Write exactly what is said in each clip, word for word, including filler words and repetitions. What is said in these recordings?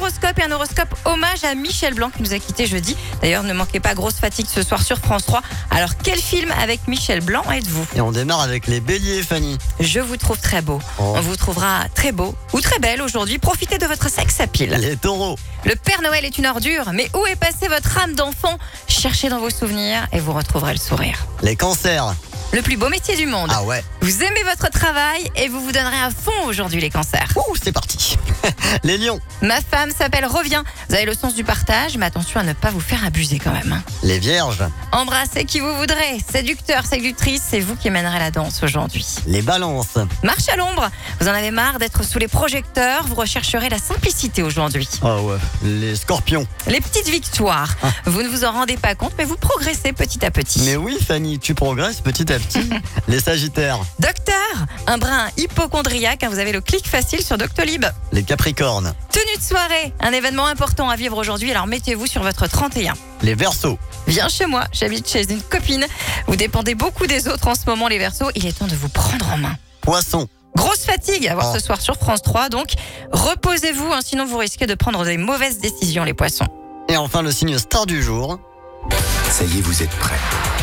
l'horoscope et un horoscope hommage à Michel Blanc qui nous a quittés jeudi. D'ailleurs, ne manquez pas Grosse Fatigue ce soir sur France trois. Alors, quel film avec Michel Blanc êtes-vous ? Et on démarre avec les béliers, Fanny. Je vous trouve très beau. Oh. On vous trouvera très beau ou très belle aujourd'hui. Profitez de votre sexe à pile. Les taureaux. Le Père Noël est une ordure, mais où est passée votre âme d'enfant ? Cherchez dans vos souvenirs et vous retrouverez le sourire. Les cancers. Le plus beau métier du monde. Ah ouais. Vous aimez votre travail et vous vous donnerez à fond aujourd'hui les cancers. Ouh, c'est parti. Les lions. Ma femme s'appelle Revient. Vous avez le sens du partage, mais attention à ne pas vous faire abuser quand même. Les vierges. Embrassez qui vous voudrez. Séducteur, séductrice, c'est vous qui mènerez la danse aujourd'hui. Les balances. Marche à l'ombre. Vous en avez marre d'être sous les projecteurs. Vous rechercherez la simplicité aujourd'hui. Ah ouais. Les scorpions. Les petites victoires. Ah. Vous ne vous en rendez pas compte, mais vous progressez petit à petit. Mais oui, Fanny, tu progresses petit à petit. Les sagittaires. Docteur, un brin hypochondriaque, hein, vous avez le clic facile sur Doctolib. Les capricornes. Tenue de soirée, un événement important à vivre aujourd'hui, alors mettez-vous sur votre trente et un. Les verseaux. Viens chez moi, j'habite chez une copine. Vous dépendez beaucoup des autres en ce moment, les Verseaux. Il est temps de vous prendre en main. Poissons. Grosse fatigue à voir Oh. ce soir sur France trois, donc reposez-vous, hein, sinon vous risquez de prendre des mauvaises décisions, les poissons. Et enfin, le signe star du jour. Ça y est, vous êtes prêts.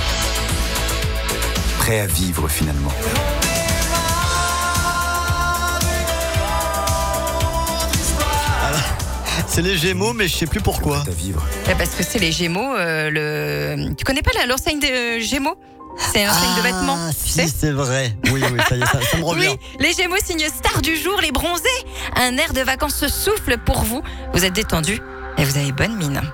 Prêts à vivre finalement. C'est les Gémeaux, mais je sais plus pourquoi. Prêts à vivre. Eh, Parce que c'est les Gémeaux, euh, le... tu connais pas la- l'enseigne des euh, Gémeaux ? C'est une enseigne de vêtements, Ah, tu si, sais ? c'est vrai. Oui, oui, ça y est, ça, ça me revient. Oui, les Gémeaux, signe star du jour, les bronzés. Un air de vacances se souffle pour vous. Vous êtes détendus et vous avez bonne mine.